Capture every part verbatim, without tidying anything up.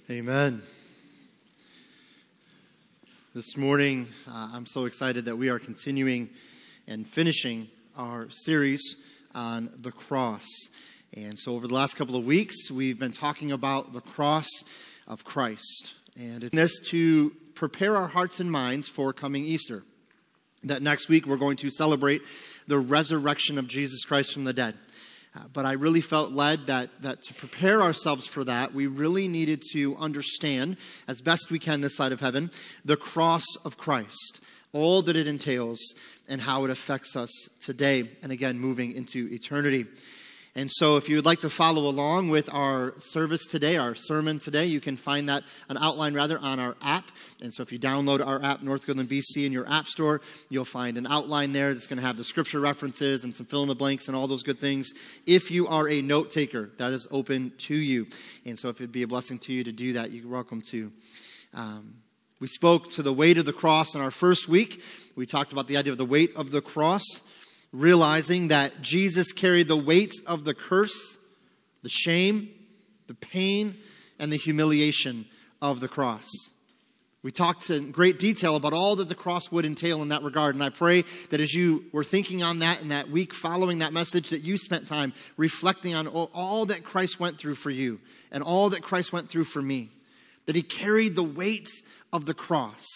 Amen. This morning, uh, I'm so excited that we are continuing and finishing our series on the cross. And so over the last couple of weeks, we've been talking about the cross of Christ. And it's this to prepare our hearts and minds for coming Easter. That next week, we're going to celebrate the resurrection of Jesus Christ from the dead. Uh, but I really felt led that, that to prepare ourselves for that, we really needed to understand, as best we can this side of heaven, the cross of Christ, all that it entails, and how it affects us today, and again, moving into eternity. And so if you would like to follow along with our service today, our sermon today, you can find that, an outline rather, on our app. And so if you download our app, Northgoodland B C, in your app store, you'll find an outline there that's going to have the scripture references and some fill in the blanks and all those good things. If you are a note taker, that is open to you. And so if it'd be a blessing to you to do that, you're welcome to. Um, we spoke to the weight of the cross in our first week. We talked about the idea of the weight of the cross, realizing that Jesus carried the weight of the curse, the shame, the pain, and the humiliation of the cross. We talked in great detail about all that the cross would entail in that regard, and I pray that as you were thinking on that in that week following that message, that you spent time reflecting on all that Christ went through for you and all that Christ went through for me, that he carried the weight of the cross,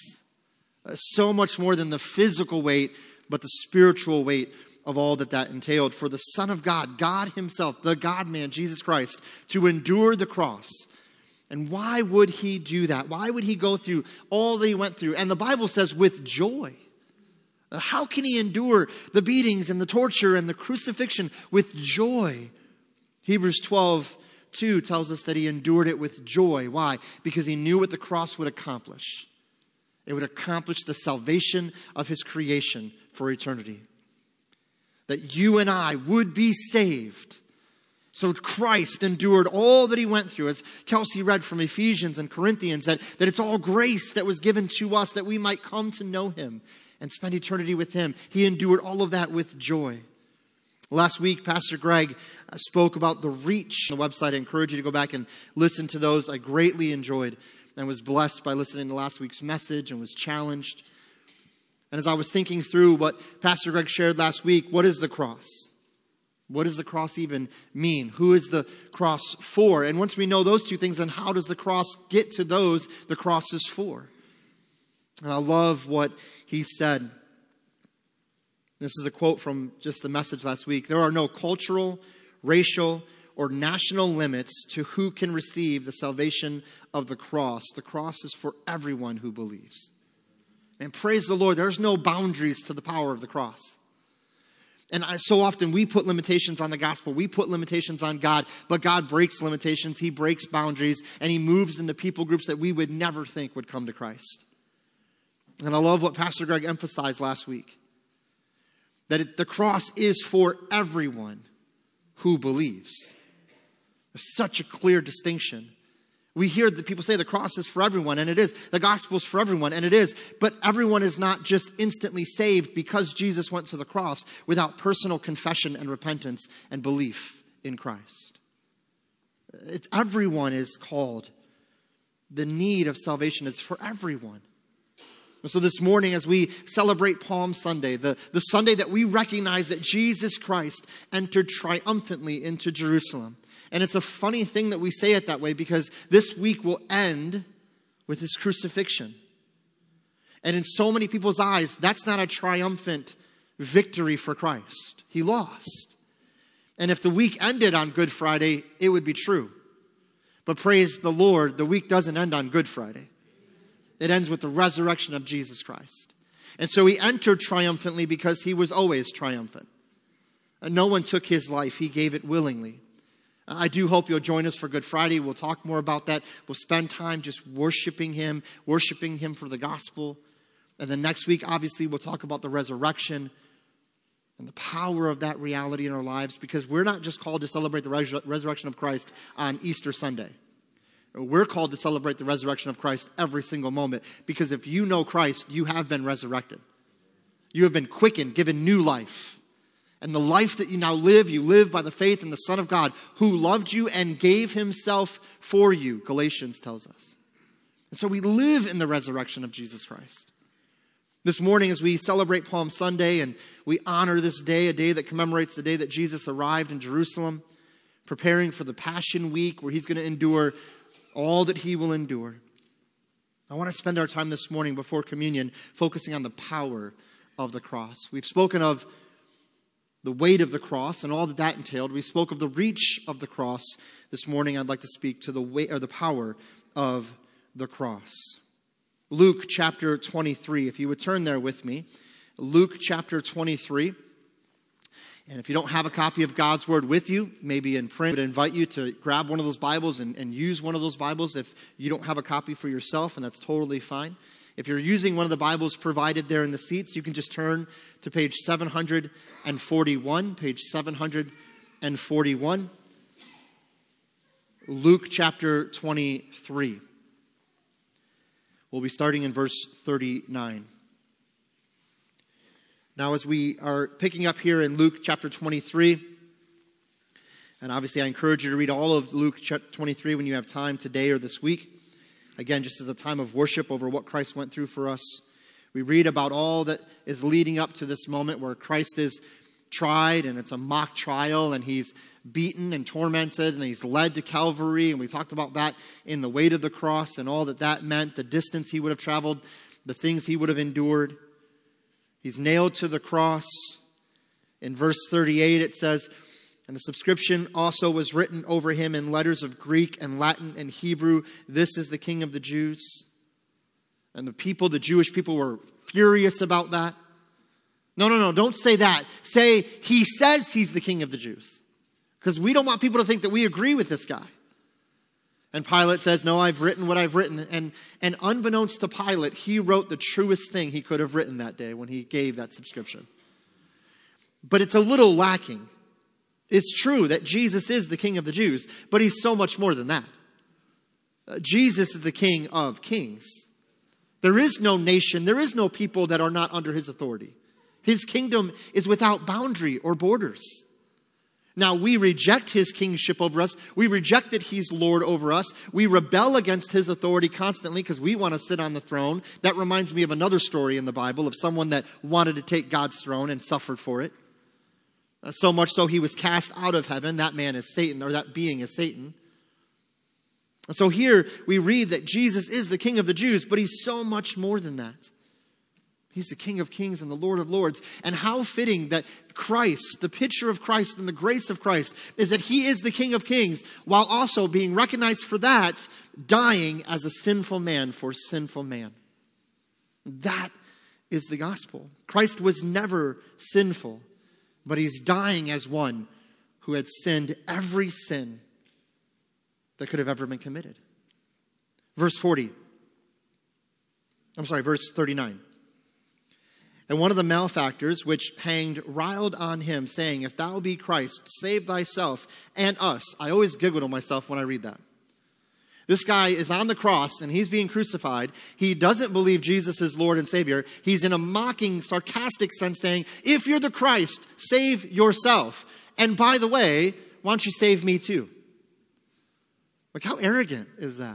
so much more than the physical weight, but the spiritual weight of all that that entailed. For the Son of God, God himself, the God-man, Jesus Christ, to endure the cross. And why would he do that? Why would he go through all that he went through? And the Bible says with joy. How can he endure the beatings and the torture and the crucifixion with joy? Hebrews twelve two tells us that he endured it with joy. Why? Because he knew what the cross would accomplish. It would accomplish the salvation of his creation for eternity. That you and I would be saved. So Christ endured all that he went through. As Kelsey read from Ephesians and Corinthians, that, that it's all grace that was given to us that we might come to know him and spend eternity with him. He endured all of that with joy. Last week, Pastor Greg spoke about the reach on the website. I encourage you to go back and listen to those. I greatly enjoyed and was blessed by listening to last week's message and was challenged. And as I was thinking through what Pastor Greg shared last week, what is the cross? What does the cross even mean? Who is the cross for? And once we know those two things, then how does the cross get to those the cross is for? And I love what he said. This is a quote from just the message last week. There are no cultural, racial, or national limits to who can receive the salvation of the cross. The cross is for everyone who believes. And praise the Lord, there's no boundaries to the power of the cross. And I, so often we put limitations on the gospel. We put limitations on God. But God breaks limitations. He breaks boundaries. And he moves into people groups that we would never think would come to Christ. And I love what Pastor Greg emphasized last week. That it, the cross is for everyone who believes. There's such a clear distinction. We hear that people say the cross is for everyone, and it is. The gospel is for everyone, and it is. But everyone is not just instantly saved because Jesus went to the cross without personal confession and repentance and belief in Christ. It's everyone is called. The need of salvation is for everyone. And so this morning, as we celebrate Palm Sunday, the, the Sunday that we recognize that Jesus Christ entered triumphantly into Jerusalem. And it's a funny thing that we say it that way because this week will end with his crucifixion. And in so many people's eyes, that's not a triumphant victory for Christ. He lost. And if the week ended on Good Friday, it would be true. But praise the Lord, the week doesn't end on Good Friday. It ends with the resurrection of Jesus Christ. And so he entered triumphantly because he was always triumphant. And no one took his life. He gave it willingly. I do hope you'll join us for Good Friday. We'll talk more about that. We'll spend time just worshiping him, worshiping him for the gospel. And then next week, obviously, we'll talk about the resurrection and the power of that reality in our lives, because we're not just called to celebrate the res- resurrection of Christ on Easter Sunday. We're called to celebrate the resurrection of Christ every single moment, because if you know Christ, you have been resurrected. You have been quickened, given new life. And the life that you now live, you live by the faith in the Son of God who loved you and gave himself for you, Galatians tells us. And so we live in the resurrection of Jesus Christ. This morning as we celebrate Palm Sunday and we honor this day, a day that commemorates the day that Jesus arrived in Jerusalem, preparing for the Passion Week where he's going to endure all that he will endure. I want to spend our time this morning before communion focusing on the power of the cross. We've spoken of the weight of the cross and all that that entailed. We spoke of the reach of the cross. This morning I'd like to speak to the weight or the power of the cross. Luke chapter twenty-three, if you would turn there with me. Luke chapter twenty-three. And if you don't have a copy of God's Word with you, maybe in print, I would invite you to grab one of those Bibles and, and use one of those Bibles if you don't have a copy for yourself, and that's totally fine. If you're using one of the Bibles provided there in the seats, you can just turn to page seven forty-one, page seven forty-one, Luke chapter twenty-three. We'll be starting in verse thirty-nine. Now, as we are picking up here in Luke chapter twenty-three, and obviously I encourage you to read all of Luke twenty-three when you have time today or this week. Again, just as a time of worship over what Christ went through for us. We read about all that is leading up to this moment where Christ is tried, and it's a mock trial, and he's beaten and tormented, and he's led to Calvary, and we talked about that in the weight of the cross and all that that meant, the distance he would have traveled, the things he would have endured. He's nailed to the cross. In verse thirty-eight it says, and a subscription also was written over him in letters of Greek and Latin and Hebrew, "This is the King of the Jews." And the people, the Jewish people, were furious about that. No, no, no, don't say that. Say, he says he's the King of the Jews. Because we don't want people to think that we agree with this guy. And Pilate says, no, I've written what I've written. And, and unbeknownst to Pilate, he wrote the truest thing he could have written that day when he gave that subscription. But it's a little lacking. It's true that Jesus is the King of the Jews, but he's so much more than that. Uh, Jesus is the King of kings. There is no nation, there is no people that are not under his authority. His kingdom is without boundary or borders. Now, we reject his kingship over us. We reject that he's Lord over us. We rebel against his authority constantly because we want to sit on the throne. That reminds me of another story in the Bible of someone that wanted to take God's throne and suffered for it. Uh, so much so he was cast out of heaven. That man is Satan, or that being is Satan. So here we read that Jesus is the King of the Jews, but he's so much more than that. He's the King of kings and the Lord of lords. And how fitting that Christ, the picture of Christ and the grace of Christ, is that he is the King of kings, while also being recognized for that, dying as a sinful man for sinful man. That is the gospel. Christ was never sinful, but he's dying as one who had sinned every sin that could have ever been committed. Verse forty. I'm sorry, verse thirty-nine. And one of the malefactors which hanged riled on him, saying, "If thou be Christ, save thyself and us." I always giggle to myself when I read that. This guy is on the cross and he's being crucified. He doesn't believe Jesus is Lord and Savior. He's in a mocking, sarcastic sense saying, "If you're the Christ, save yourself. And by the way, why don't you save me too?" Like, how arrogant is that?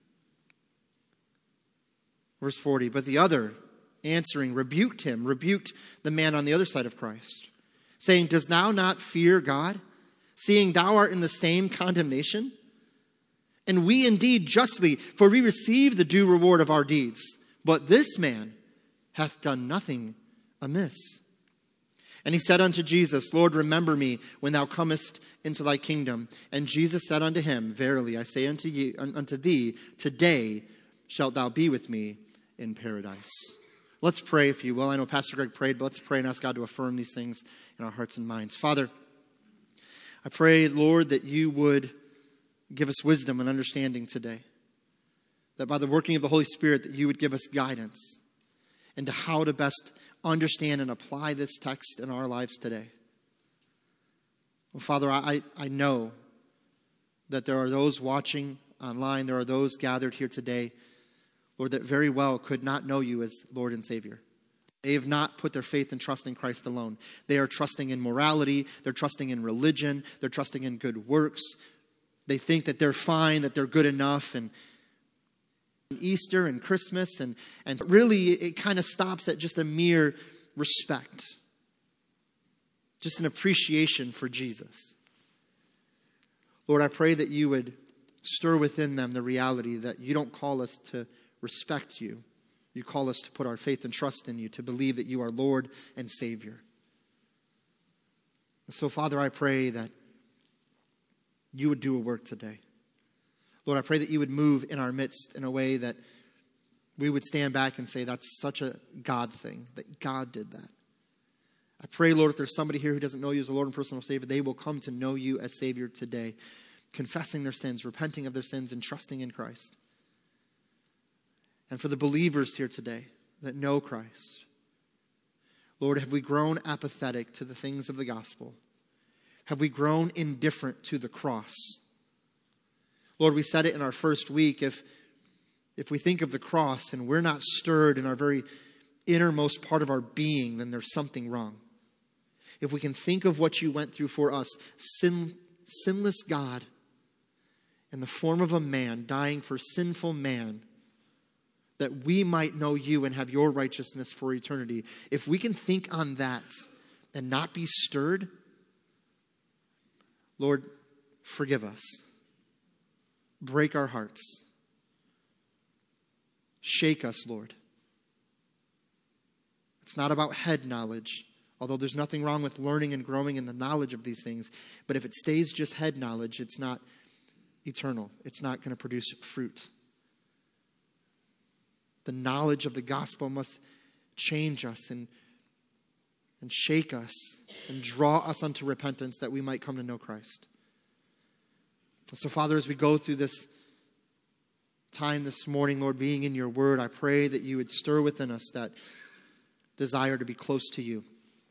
Verse forty, but the other answering rebuked him, rebuked the man on the other side of Christ, saying, "Dost thou not fear God, seeing thou art in the same condemnation? And we indeed justly, for we receive the due reward of our deeds. But this man hath done nothing amiss." And he said unto Jesus, "Lord, remember me when thou comest into thy kingdom." And Jesus said unto him, "Verily I say unto you, unto thee, today shalt thou be with me in paradise." Let's pray, if you will. I know Pastor Greg prayed, but let's pray and ask God to affirm these things in our hearts and minds. Father, I pray, Lord, that you would give us wisdom and understanding today. That by the working of the Holy Spirit, that you would give us guidance into how to best understand and apply this text in our lives today. Well, Father, I, I know that there are those watching online, there are those gathered here today, Lord, that very well could not know you as Lord and Savior. They have not put their faith and trust in Christ alone. They are trusting in morality. They're trusting in religion. They're trusting in good works. They think that they're fine, that they're good enough. And Easter and Christmas, and, and really it kind of stops at just a mere respect. Just an appreciation for Jesus. Lord, I pray that you would stir within them the reality that you don't call us to respect you. You call us to put our faith and trust in you, to believe that you are Lord and Savior. And so, Father, I pray that you would do a work today. Lord, I pray that you would move in our midst in a way that we would stand back and say, that's such a God thing, that God did that. I pray, Lord, if there's somebody here who doesn't know you as a Lord and personal Savior, they will come to know you as Savior today, confessing their sins, repenting of their sins, and trusting in Christ. And for the believers here today that know Christ, Lord, have we grown apathetic to the things of the gospel? Have we grown indifferent to the cross? Lord, we said it in our first week, if, if we think of the cross and we're not stirred in our very innermost part of our being, then there's something wrong. If we can think of what you went through for us, sin, sinless God, in the form of a man, dying for sinful man, that we might know you and have your righteousness for eternity. If we can think on that and not be stirred, Lord, forgive us. Break our hearts. Shake us, Lord. It's not about head knowledge, although there's nothing wrong with learning and growing in the knowledge of these things. But if it stays just head knowledge, it's not eternal. It's not going to produce fruit. The knowledge of the gospel must change us and, and shake us and draw us unto repentance that we might come to know Christ. So, Father, as we go through this time this morning, Lord, being in your word, I pray that you would stir within us that desire to be close to you.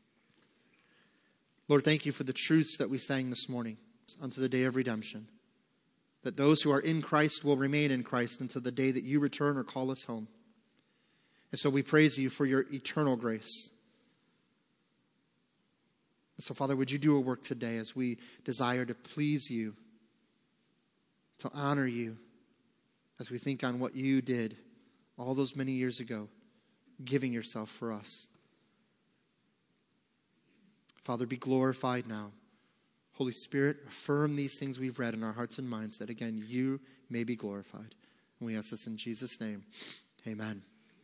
Lord, thank you for the truths that we sang this morning unto the day of redemption. That those who are in Christ will remain in Christ until the day that you return or call us home. And so we praise you for your eternal grace. And so, Father, would you do a work today as we desire to please you, to honor you, as we think on what you did all those many years ago, giving yourself for us. Father, be glorified now. Holy Spirit, affirm these things we've read in our hearts and minds, that again, you may be glorified. And we ask this in Jesus' name. Amen.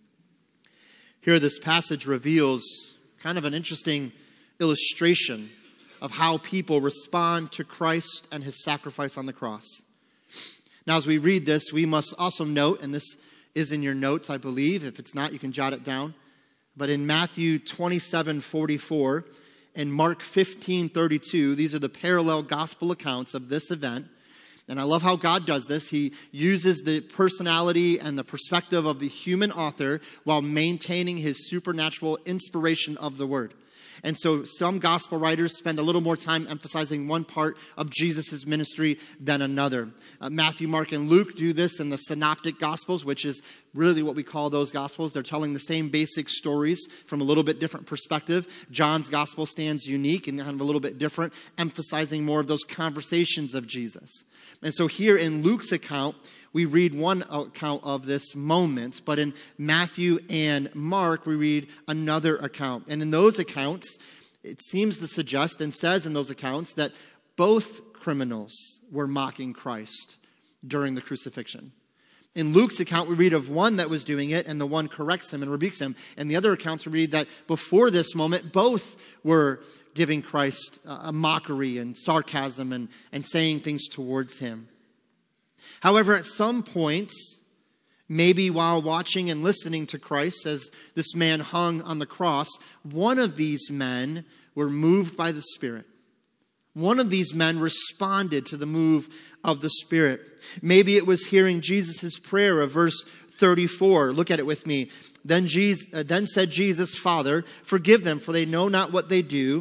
Here, this passage reveals kind of an interesting illustration of how people respond to Christ and his sacrifice on the cross. Now, as we read this, we must also note, and this is in your notes, I believe. If it's not, you can jot it down. But in Matthew twenty-seven forty-four and Mark fifteen thirty-two, these are the parallel gospel accounts of this event. And I love how God does this. He uses the personality and the perspective of the human author while maintaining his supernatural inspiration of the word. And so some gospel writers spend a little more time emphasizing one part of Jesus' ministry than another. Uh, Matthew, Mark, and Luke do this in the synoptic gospels, which is really what we call those gospels. They're telling the same basic stories from a little bit different perspective. John's gospel stands unique and kind of a little bit different, emphasizing more of those conversations of Jesus. And so here in Luke's account, we read one account of this moment, but in Matthew and Mark, we read another account. And in those accounts, it seems to suggest and says in those accounts that both criminals were mocking Christ during the crucifixion. In Luke's account, we read of one that was doing it, and the one corrects him and rebukes him. In the other accounts, we read that before this moment, both were giving Christ a mockery and sarcasm and, and saying things towards him. However, at some point, maybe while watching and listening to Christ as this man hung on the cross, one of these men were moved by the Spirit. One of these men responded to the move of the Spirit. Maybe it was hearing Jesus' prayer of verse thirty-four. Look at it with me. Then, Jesus, uh, then said Jesus, Father, forgive them, for they know not what they do.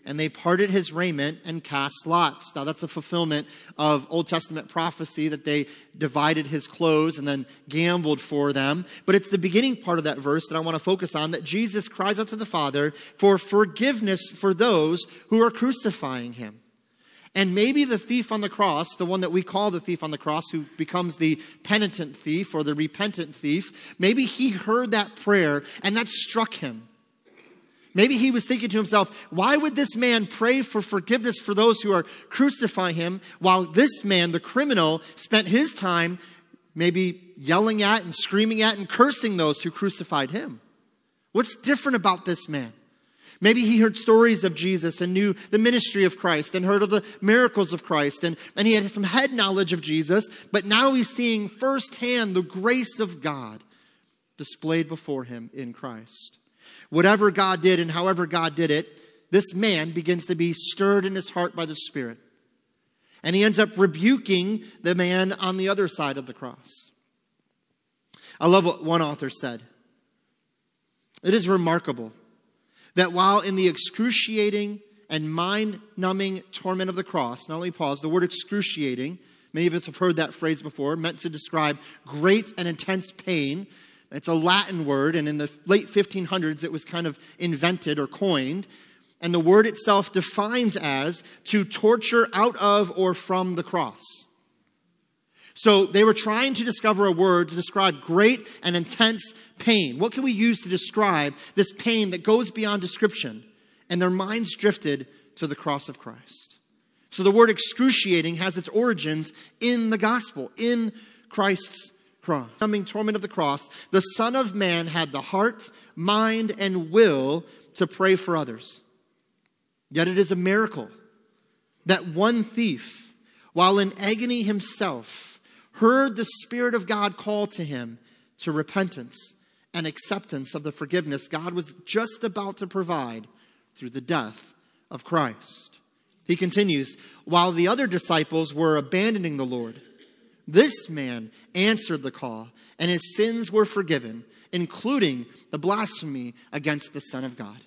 and they parted his raiment and cast lots. Now that's a fulfillment of Old Testament prophecy that they divided his clothes and then gambled for them. But it's the beginning part of that verse that I want to focus on, that Jesus cries out to the Father for forgiveness for those who are crucifying him. And maybe the thief on the cross, the one that we call the thief on the cross, who becomes the penitent thief or the repentant thief, maybe he heard that prayer and that struck him. Maybe he was thinking to himself, why would this man pray for forgiveness for those who are crucifying him, while this man, the criminal, spent his time maybe yelling at and screaming at and cursing those who crucified him? What's different about this man? Maybe he heard stories of Jesus and knew the ministry of Christ and heard of the miracles of Christ. And, and he had some head knowledge of Jesus, but now he's seeing firsthand the grace of God displayed before him in Christ. Whatever God did and however God did it, this man begins to be stirred in his heart by the Spirit. And he ends up rebuking the man on the other side of the cross. I love what one author said. It is remarkable that while in the excruciating and mind-numbing torment of the cross, now let me pause, the word excruciating, many of us have heard that phrase before, meant to describe great and intense pain. It's a Latin word, and in the late fifteen hundreds it was kind of invented or coined. And the word itself defines as to torture out of or from the cross. So they were trying to discover a word to describe great and intense pain. What can we use to describe this pain that goes beyond description? And their minds drifted to the cross of Christ. So the word excruciating has its origins in the gospel, in Christ's cross. Coming torment of the cross, the Son of Man had the heart, mind, and will to pray for others. Yet it is a miracle that one thief, while in agony himself, heard the Spirit of God call to him to repentance and acceptance of the forgiveness God was just about to provide through the death of Christ. He continues, while the other disciples were abandoning the Lord, this man answered the call, and his sins were forgiven, including the blasphemy against the Son of God.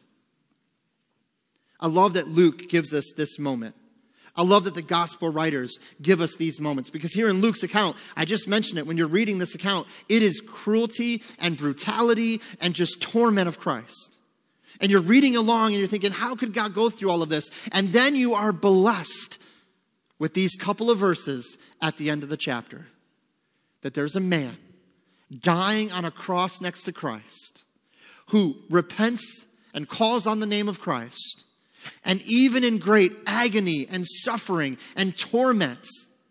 I love that Luke gives us this moment. I love that the gospel writers give us these moments, because here in Luke's account, I just mentioned it, when you're reading this account, it is cruelty and brutality and just torment of Christ. And you're reading along and you're thinking, how could God go through all of this? And then you are blessed with these couple of verses at the end of the chapter, that there's a man dying on a cross next to Christ who repents and calls on the name of Christ. And even in great agony and suffering and torment,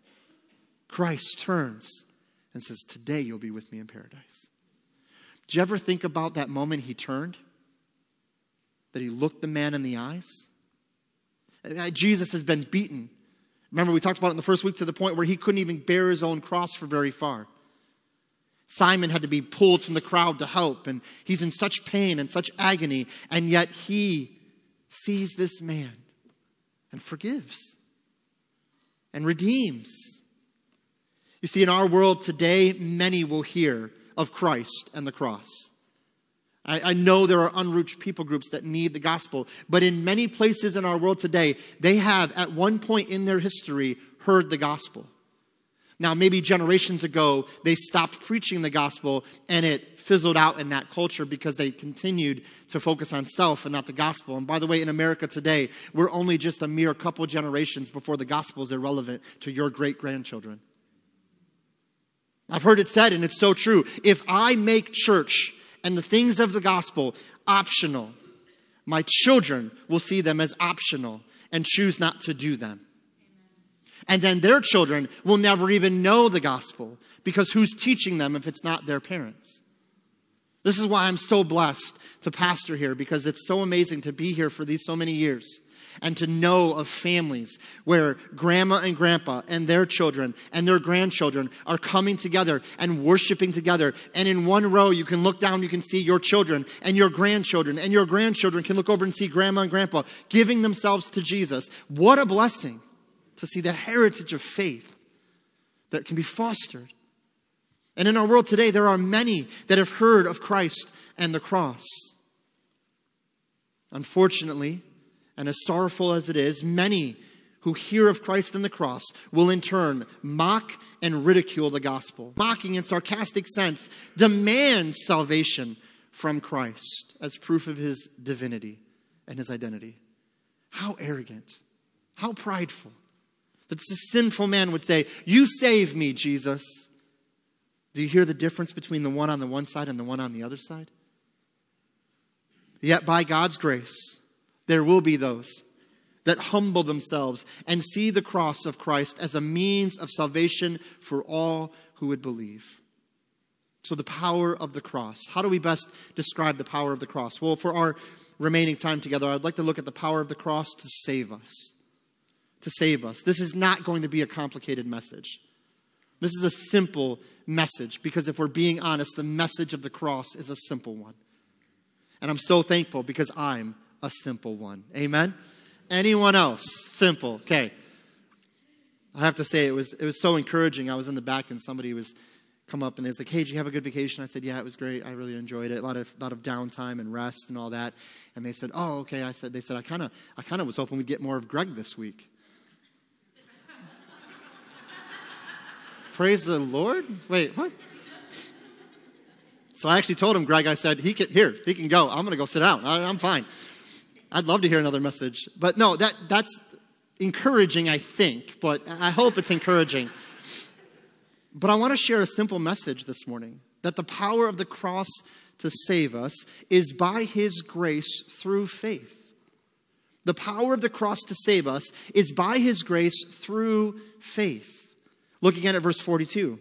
Christ turns and says, today you'll be with me in paradise. Did you ever think about that moment he turned? That he looked the man in the eyes? Jesus has been beaten. Remember, we talked about it in the first week, to the point where he couldn't even bear his own cross for very far. Simon had to be pulled from the crowd to help, and he's in such pain and such agony, and yet he sees this man and forgives and redeems. You see, in our world today, many will hear of Christ and the cross. I, I know there are unreached people groups that need the gospel, but in many places in our world today, they have at one point in their history heard the gospel. Now, maybe generations ago, they stopped preaching the gospel and it fizzled out in that culture because they continued to focus on self and not the gospel. And by the way, in America today, we're only just a mere couple generations before the gospel is irrelevant to your great-grandchildren. I've heard it said, and it's so true, if I make church and the things of the gospel optional, my children will see them as optional and choose not to do them. And then their children will never even know the gospel, because who's teaching them if it's not their parents? This is why I'm so blessed to pastor here, because it's so amazing to be here for these so many years and to know of families where grandma and grandpa and their children and their grandchildren are coming together and worshiping together. And in one row, you can look down, you can see your children and your grandchildren, and your grandchildren can look over and see grandma and grandpa giving themselves to Jesus. What a blessing to see the heritage of faith that can be fostered. And in our world today, there are many that have heard of Christ and the cross. Unfortunately, And as sorrowful as it is, many who hear of Christ and the cross will in turn mock and ridicule the gospel. Mocking in sarcastic sense demands salvation from Christ as proof of his divinity and his identity. How arrogant, how prideful that this sinful man would say, "You save me, Jesus." Do you hear the difference between the one on the one side and the one on the other side? Yet by God's grace, there will be those that humble themselves and see the cross of Christ as a means of salvation for all who would believe. So the power of the cross. How do we best describe the power of the cross? Well, for our remaining time together, I'd like to look at the power of the cross to save us. To save us. This is not going to be a complicated message. This is a simple message because if we're being honest, the message of the cross is a simple one. And I'm so thankful because I'm a simple one. Amen? Anyone else? Simple. Okay. I have to say, it was it was so encouraging. I was in the back and somebody was come up and they was like, "Hey, did you have a good vacation?" I said, "Yeah, it was great. I really enjoyed it. A lot of lot of downtime and rest and all that." And they said, "Oh, okay." I said, they said, I kind of I kind of was hoping we'd get more of Greg this week. Praise the Lord. Wait, what? So I actually told him, Greg, I said, he can, here, he can go. I'm going to go sit down. I, I'm fine. I'd love to hear another message. But no, that that's encouraging, I think. But I hope it's encouraging. But I want to share a simple message this morning. That the power of the cross to save us is by his grace through faith. The power of the cross to save us is by his grace through faith. Look again at verse forty-two.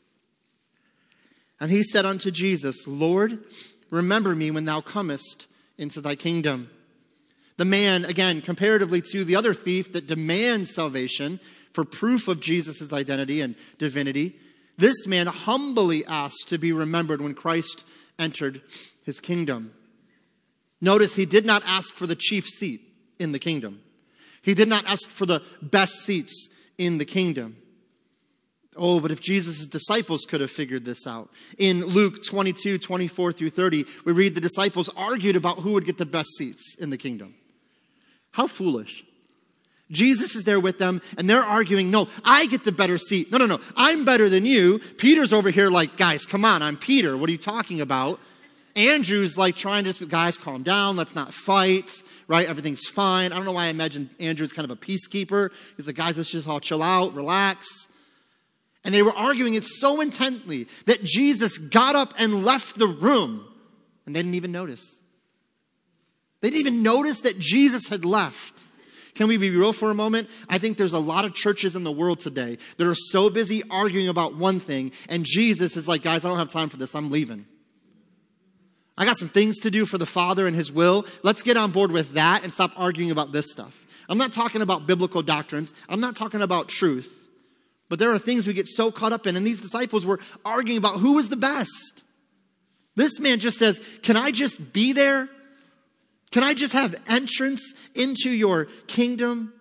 And he said unto Jesus, "Lord, remember me when thou comest into thy kingdom." The man, again, comparatively to the other thief that demands salvation for proof of Jesus' identity and divinity, this man humbly asked to be remembered when Christ entered his kingdom. Notice he did not ask for the chief seat in the kingdom. He did not ask for the best seats in the kingdom. Oh, but if Jesus' disciples could have figured this out. In Luke twenty-two, twenty-four through thirty, we read the disciples argued about who would get the best seats in the kingdom. How foolish. Jesus is there with them, and they're arguing, no, I get the better seat. No, no, no, I'm better than you. Peter's over here like, guys, come on, I'm Peter. What are you talking about? Andrew's like trying to, guys, calm down. Let's not fight, right? Everything's fine. I don't know why I imagine Andrew's kind of a peacekeeper. He's like, guys, let's just all chill out, relax. And they were arguing it so intently that Jesus got up and left the room. And they didn't even notice. They didn't even notice that Jesus had left. Can we be real for a moment? I think there's a lot of churches in the world today that are so busy arguing about one thing. And Jesus is like, guys, I don't have time for this. I'm leaving. I got some things to do for the Father and his will. Let's get on board with that and stop arguing about this stuff. I'm not talking about biblical doctrines. I'm not talking about truth. But there are things we get so caught up in. And these disciples were arguing about who was the best. This man just says, can I just be there? Can I just have entrance into your kingdom?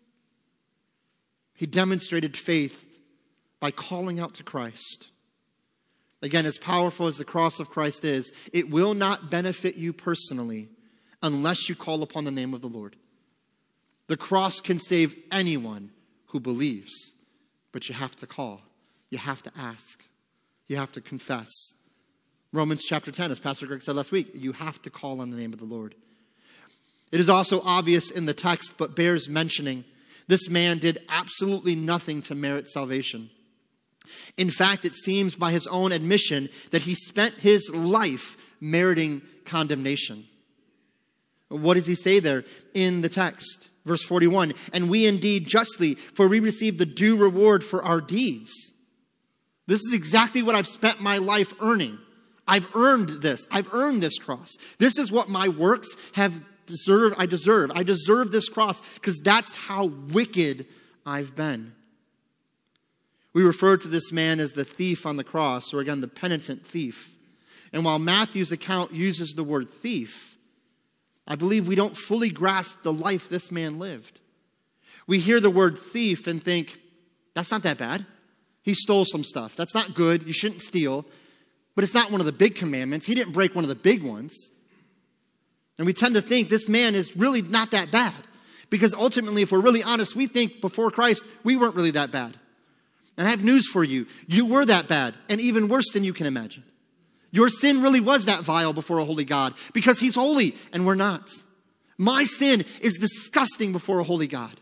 He demonstrated faith by calling out to Christ. Again, as powerful as the cross of Christ is, it will not benefit you personally unless you call upon the name of the Lord. The cross can save anyone who believes. But you have to call. You have to ask. You have to confess. Romans chapter ten, as Pastor Greg said last week, you have to call on the name of the Lord. It is also obvious in the text, but bears mentioning, this man did absolutely nothing to merit salvation. In fact, it seems by his own admission that he spent his life meriting condemnation. What does he say there in the text? Verse forty-one, and we indeed justly, for we receive the due reward for our deeds. This is exactly what I've spent my life earning. I've earned this. I've earned this cross. This is what my works have deserved. I deserve. I deserve this cross because that's how wicked I've been. We refer to this man as the thief on the cross, or again, the penitent thief. And while Matthew's account uses the word thief, I believe we don't fully grasp the life this man lived. We hear the word thief and think, that's not that bad. He stole some stuff. That's not good. You shouldn't steal. But it's not one of the big commandments. He didn't break one of the big ones. And we tend to think this man is really not that bad. Because ultimately, if we're really honest, we think before Christ, we weren't really that bad. And I have news for you. You were that bad, and even worse than you can imagine. Your sin really was that vile before a holy God, because he's holy and we're not. My sin is disgusting before a holy God.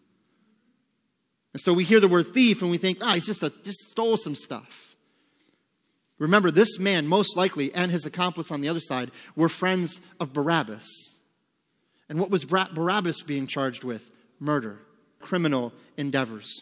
And so we hear the word thief and we think, ah, he's just, a, just stole some stuff. Remember, this man, most likely, and his accomplice on the other side, were friends of Barabbas. And what was Barabbas being charged with? Murder, criminal endeavors.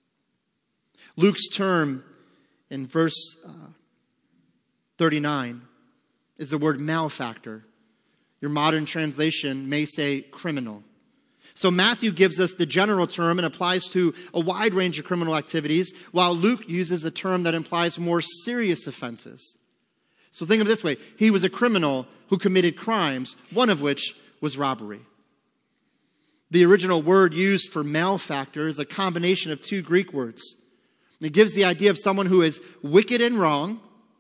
Luke's term in verse uh, thirty-nine is the word malefactor. Your modern translation may say criminal. So Matthew gives us the general term and applies to a wide range of criminal activities, while Luke uses a term that implies more serious offenses. So think of it this way. He was a criminal who committed crimes, one of which was robbery. The original word used for malefactor is a combination of two Greek words. It gives the idea of someone who is wicked and wrong.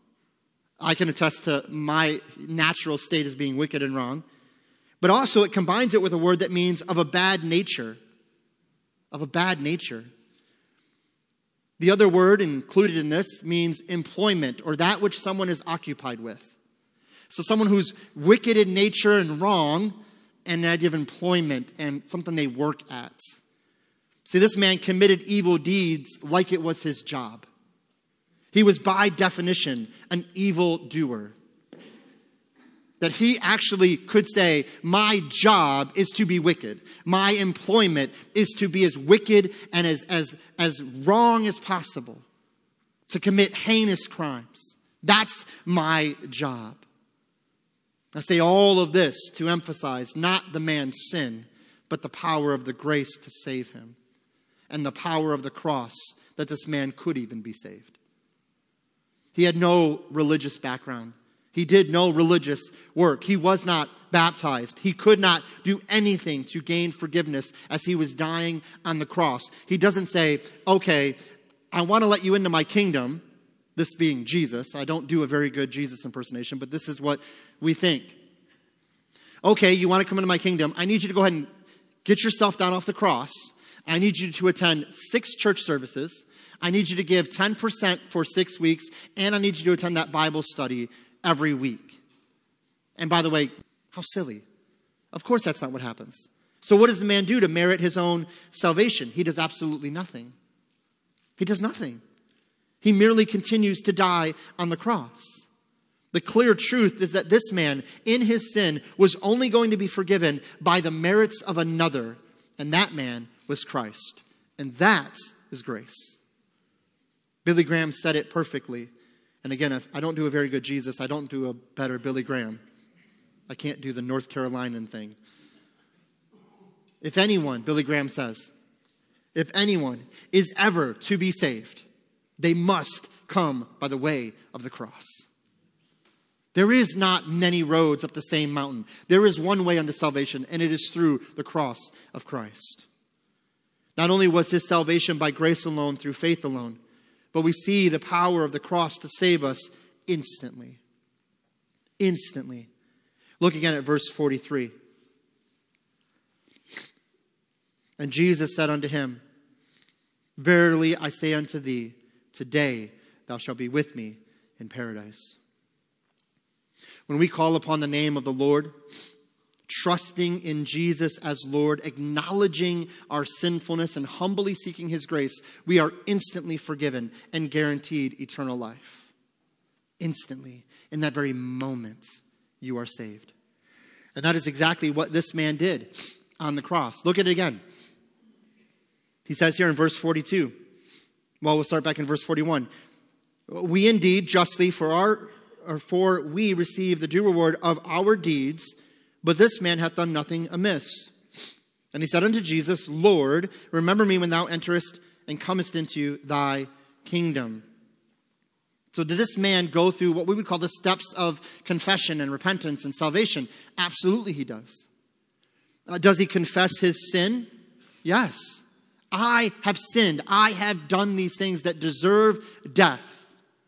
I can attest to my natural state as being wicked and wrong. But also it combines it with a word that means of a bad nature. Of a bad nature. The other word included in this means employment, or that which someone is occupied with. So someone who's wicked in nature and wrong, and the idea of employment and something they work at. See, this man committed evil deeds like it was his job. He was by definition an evil doer. That he actually could say, my job is to be wicked. My employment is to be as wicked and as, as, as wrong as possible. To commit heinous crimes. That's my job. I say all of this to emphasize not the man's sin, but the power of the grace to save him. And the power of the cross that this man could even be saved. He had no religious background. He did no religious work. He was not baptized. He could not do anything to gain forgiveness as he was dying on the cross. He doesn't say, okay, I want to let you into my kingdom, this being Jesus. I don't do a very good Jesus impersonation, but this is what we think. Okay, you want to come into my kingdom. I need you to go ahead and get yourself down off the cross. I need you to attend six church services. I need you to give ten percent for six weeks. And I need you to attend that Bible study every week. And by the way, how silly. Of course that's not what happens. So what does the man do to merit his own salvation? He does absolutely nothing. He does nothing. He merely continues to die on the cross. The clear truth is that this man, in his sin, was only going to be forgiven by the merits of another. And that man was Christ. And that is grace. Billy Graham said it perfectly. And again, if I don't do a very good Jesus, I don't do a better Billy Graham. I can't do the North Carolinian thing. If anyone, Billy Graham says, if anyone is ever to be saved, they must come by the way of the cross. There is not many roads up the same mountain. There is one way unto salvation, and it is through the cross of Christ. Not only was his salvation by grace alone, through faith alone, but we see the power of the cross to save us instantly. Instantly. Look again at verse forty-three. And Jesus said unto him, verily I say unto thee, today thou shalt be with me in paradise. When we call upon the name of the Lord, trusting in Jesus as Lord, acknowledging our sinfulness and humbly seeking his grace, we are instantly forgiven and guaranteed eternal life. Instantly. In that very moment, you are saved. And that is exactly what this man did on the cross. Look at it again. He says here in verse forty-two. Well, we'll start back in verse forty-one. We indeed justly for our or for we receive the due reward of our deeds, but this man hath done nothing amiss. And he said unto Jesus, Lord, remember me when thou enterest and comest into thy kingdom. So did this man go through what we would call the steps of confession and repentance and salvation? Absolutely he does. Uh, does he confess his sin? Yes. I have sinned. I have done these things that deserve death.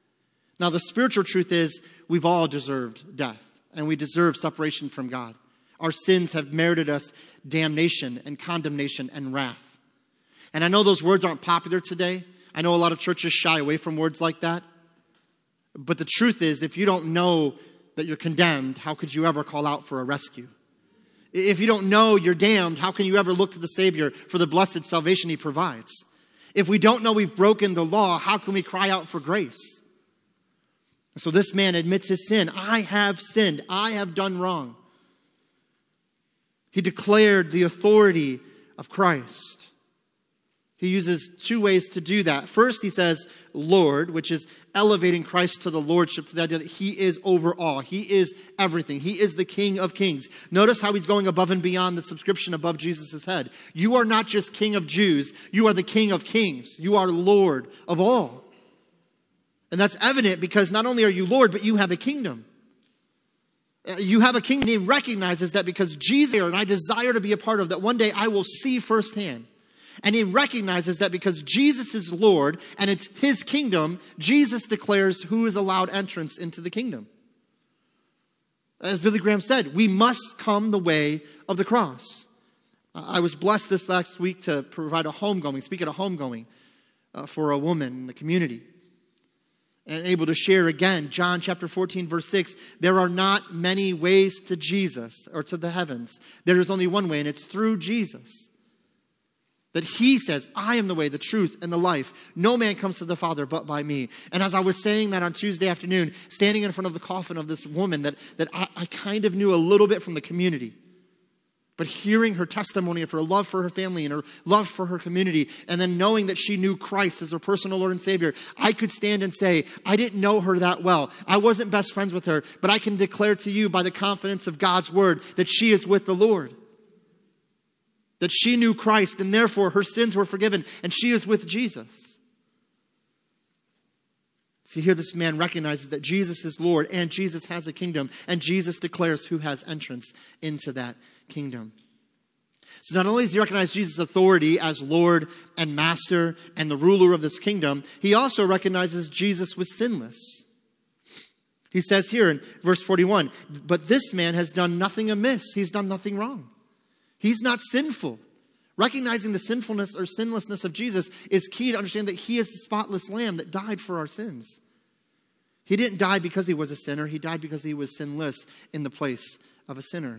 Now, the spiritual truth is we've all deserved death, and we deserve separation from God. Our sins have merited us damnation and condemnation and wrath. And I know those words aren't popular today. I know a lot of churches shy away from words like that. But the truth is, if you don't know that you're condemned, how could you ever call out for a rescue? If you don't know you're damned, how can you ever look to the Savior for the blessed salvation he provides? If we don't know we've broken the law, how can we cry out for grace? And so this man admits his sin. I have sinned. I have done wrong. He declared the authority of Christ. He uses two ways to do that. First, he says, Lord, which is elevating Christ to the lordship, to the idea that he is over all. He is everything. He is the King of kings. Notice how he's going above and beyond the subscription above Jesus' head. You are not just King of Jews. You are the King of kings. You are Lord of all. And that's evident because not only are you Lord, but you have a kingdom. You have a kingdom. He recognizes that because Jesus and I desire to be a part of, that one day I will see firsthand. And he recognizes that because Jesus is Lord and it's his kingdom, Jesus declares who is allowed entrance into the kingdom. As Billy Graham said, we must come the way of the cross. I was blessed this last week to provide a homegoing, speak at a homegoing uh, for a woman in the community. And able to share again, John chapter fourteen, verse six, there are not many ways to Jesus or to the heavens. There is only one way, and it's through Jesus. That he says, I am the way, the truth, and the life. No man comes to the Father but by me. And as I was saying that on Tuesday afternoon, standing in front of the coffin of this woman that, that I, I kind of knew a little bit from the community. But hearing her testimony of her love for her family and her love for her community, and then knowing that she knew Christ as her personal Lord and Savior, I could stand and say, I didn't know her that well. I wasn't best friends with her, but I can declare to you by the confidence of God's word that she is with the Lord. That she knew Christ and therefore her sins were forgiven and she is with Jesus. See, here this man recognizes that Jesus is Lord and Jesus has a kingdom and Jesus declares who has entrance into that kingdom. So not only does he recognize Jesus' authority as Lord and Master and the ruler of this kingdom, he also recognizes Jesus was sinless. He says here in verse forty-one, but this man has done nothing amiss. He's done nothing wrong. He's not sinful. Recognizing the sinfulness or sinlessness of Jesus is key to understand that he is the spotless lamb that died for our sins. He didn't die because he was a sinner. He died because he was sinless in the place of a sinner.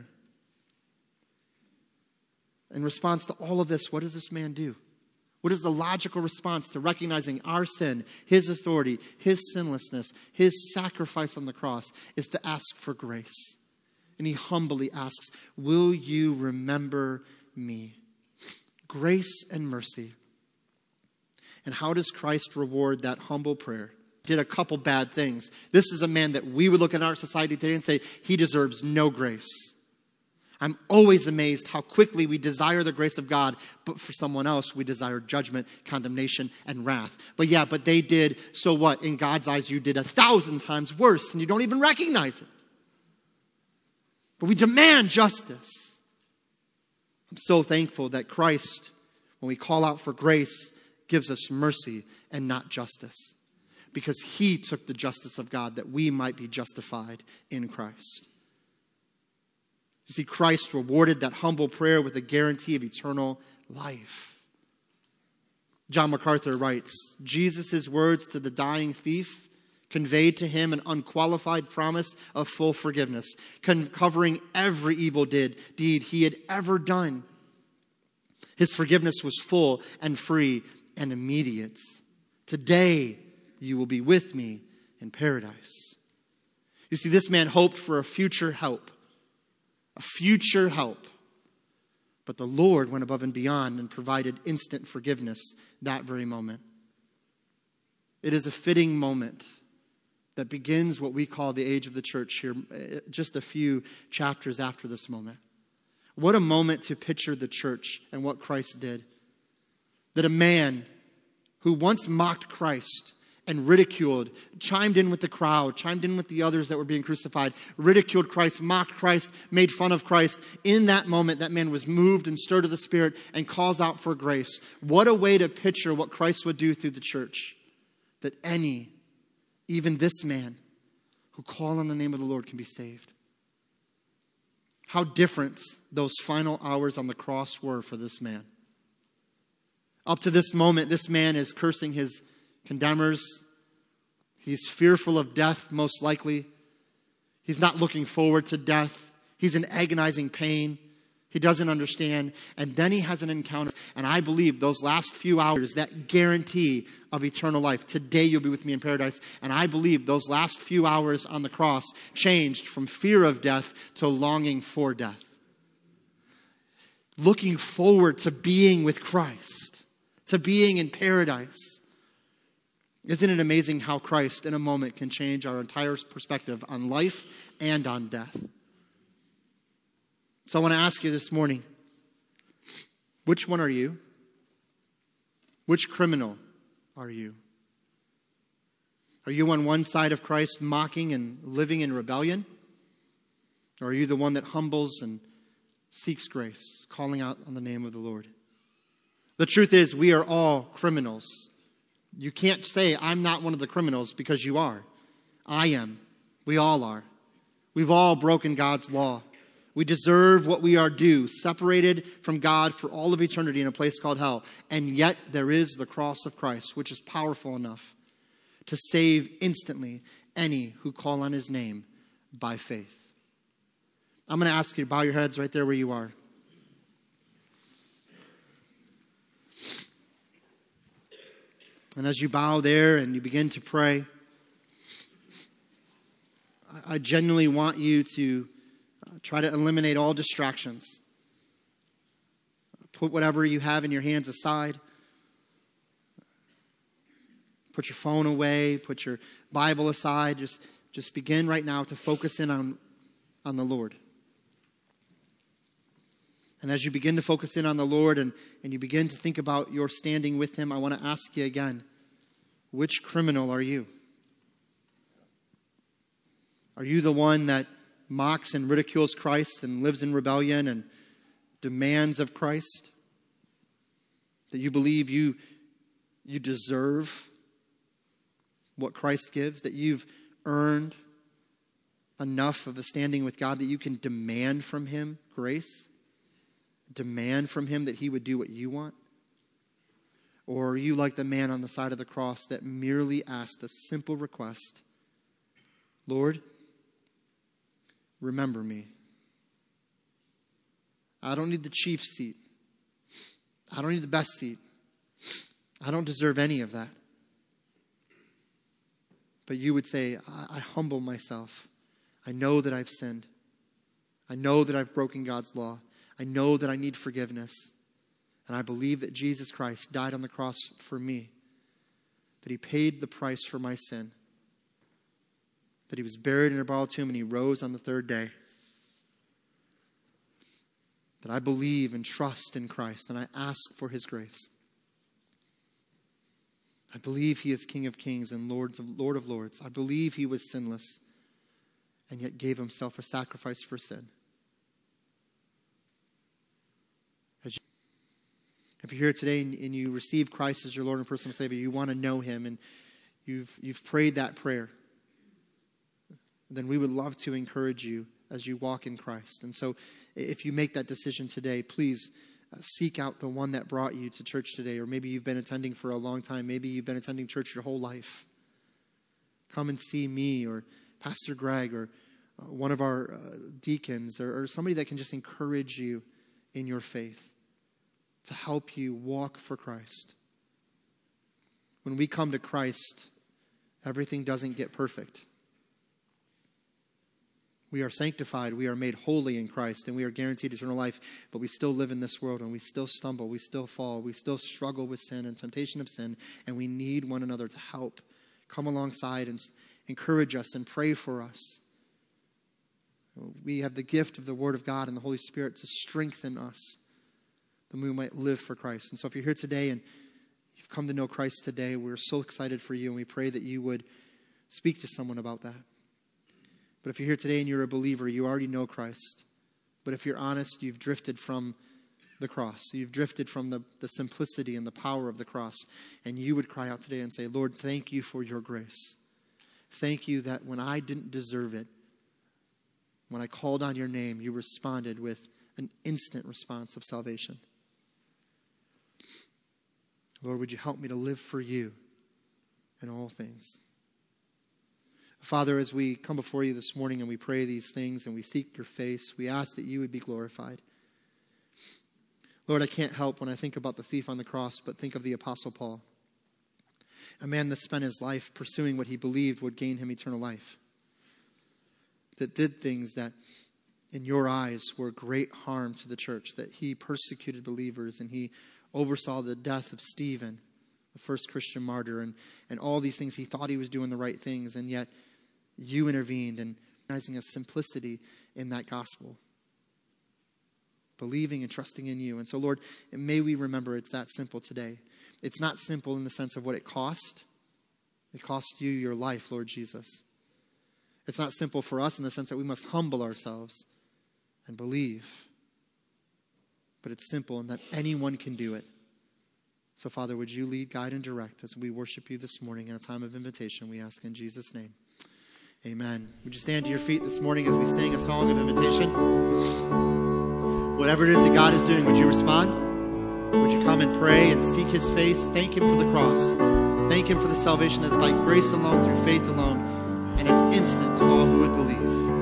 In response to all of this, what does this man do? What is the logical response to recognizing our sin, his authority, his sinlessness, his sacrifice on the cross is to ask for grace. And he humbly asks, will you remember me? Grace and mercy. And how does Christ reward that humble prayer? Did a couple bad things. This is a man that we would look at our society today and say, he deserves no grace. I'm always amazed how quickly we desire the grace of God, but for someone else, we desire judgment, condemnation, and wrath. But yeah, but they did, so what? In God's eyes, you did a thousand times worse, and you don't even recognize it. But we demand justice. I'm so thankful that Christ, when we call out for grace, gives us mercy and not justice. Because he took the justice of God that we might be justified in Christ. You see, Christ rewarded that humble prayer with a guarantee of eternal life. John MacArthur writes, Jesus' words to the dying thief conveyed to him an unqualified promise of full forgiveness, covering every evil did, deed he had ever done. His forgiveness was full and free and immediate. Today you will be with me in paradise. You see, this man hoped for a future help. A future help. But the Lord went above and beyond and provided instant forgiveness that very moment. It is a fitting moment that begins what we call the age of the church here, just a few chapters after this moment. What a moment to picture the church and what Christ did. That a man who once mocked Christ and ridiculed, chimed in with the crowd, chimed in with the others that were being crucified, ridiculed Christ, mocked Christ, made fun of Christ. In that moment, that man was moved and stirred to the Spirit and calls out for grace. What a way to picture what Christ would do through the church. That any Even this man who call on the name of the Lord can be saved. how different those final hours on the cross were for this man. Up to this moment, this man is cursing his condemners. He's fearful of death, most likely. He's not looking forward to death. He's in agonizing pain. He doesn't understand. And then he has an encounter. And I believe those last few hours, that guarantee of eternal life. Today you'll be with me in paradise. And I believe those last few hours on the cross changed from fear of death to longing for death. Looking forward to being with Christ. To being in paradise. Isn't it amazing how Christ in a moment can change our entire perspective on life and on death? So I want to ask you this morning, which one are you? Which criminal are you? Are you on one side of Christ mocking and living in rebellion? Or are you the one that humbles and seeks grace, calling out on the name of the Lord? The truth is, we are all criminals. You can't say, I'm not one of the criminals, because you are. I am. We all are. We've all broken God's law. We deserve what we are due, separated from God for all of eternity in a place called hell. And yet there is the cross of Christ, which is powerful enough to save instantly any who call on his name by faith. I'm going to ask you to bow your heads right there where you are. And as you bow there and you begin to pray, I genuinely want you to try to eliminate all distractions. Put whatever you have in your hands aside. Put your phone away. Put your Bible aside. Just, just begin right now to focus in on, on the Lord. And as you begin to focus in on the Lord and, and you begin to think about your standing with him, I want to ask you again, which criminal are you? Are you the one that mocks and ridicules Christ and lives in rebellion and demands of Christ? That you believe you, you deserve what Christ gives? That you've earned enough of a standing with God that you can demand from him grace? Demand from him that he would do what you want? Or are you like the man on the side of the cross that merely asked a simple request? Lord, remember me. I don't need the chief seat. I don't need the best seat. I don't deserve any of that. But you would say, I, I humble myself. I know that I've sinned. I know that I've broken God's law. I know that I need forgiveness. And I believe that Jesus Christ died on the cross for me. That he paid the price for my sin. That he was buried in a borrowed tomb and he rose on the third day. That I believe and trust in Christ and I ask for his grace. I believe he is King of Kings and Lord of, Lord of Lords. I believe he was sinless and yet gave himself a sacrifice for sin. If you're here today and, and you receive Christ as your Lord and personal Savior, you want to know him and you've you've prayed that prayer, then we would love to encourage you as you walk in Christ. And so if you make that decision today, please uh, seek out the one that brought you to church today. Or maybe you've been attending for a long time. Maybe you've been attending church your whole life. Come and see me or Pastor Greg or uh, one of our uh, deacons or, or somebody that can just encourage you in your faith, to help you walk for Christ. When we come to Christ, everything doesn't get perfect. We are sanctified, we are made holy in Christ, and we are guaranteed eternal life, but we still live in this world, and we still stumble, we still fall, we still struggle with sin and temptation of sin, and we need one another to help come alongside and encourage us and pray for us. We have the gift of the Word of God and the Holy Spirit to strengthen us, that we might live for Christ. And so if you're here today and you've come to know Christ today, we're so excited for you, and we pray that you would speak to someone about that. But if you're here today and you're a believer, you already know Christ. But if you're honest, you've drifted from the cross. You've drifted from the, the simplicity and the power of the cross. And you would cry out today and say, Lord, thank you for your grace. Thank you that when I didn't deserve it, When I called on your name, you responded with an instant response of salvation. Lord, would you help me to live for you in all things? Father, as we come before you this morning and we pray these things and we seek your face, we ask that you would be glorified. Lord, I can't help when I think about the thief on the cross, but think of the Apostle Paul, a man that spent his life pursuing what he believed would gain him eternal life, that did things that in your eyes were great harm to the church, that he persecuted believers and he oversaw the death of Stephen, the first Christian martyr, and, and all these things. He thought he was doing the right things, and yet you intervened and recognizing a simplicity in that gospel, believing and trusting in you. And so, Lord, may we remember it's that simple today. It's not simple in the sense of what it cost. It cost you your life, Lord Jesus. It's not simple for us in the sense that we must humble ourselves and believe. But it's simple in that anyone can do it. So, Father, would you lead, guide, and direct as we worship you this morning in a time of invitation? We ask in Jesus' name. Amen. Would you stand to your feet this morning as we sing a song of invitation? Whatever it is that God is doing, would you respond? Would you come and pray and seek his face? Thank him for the cross. Thank him for the salvation that's by grace alone, through faith alone. And it's instant to all who would believe.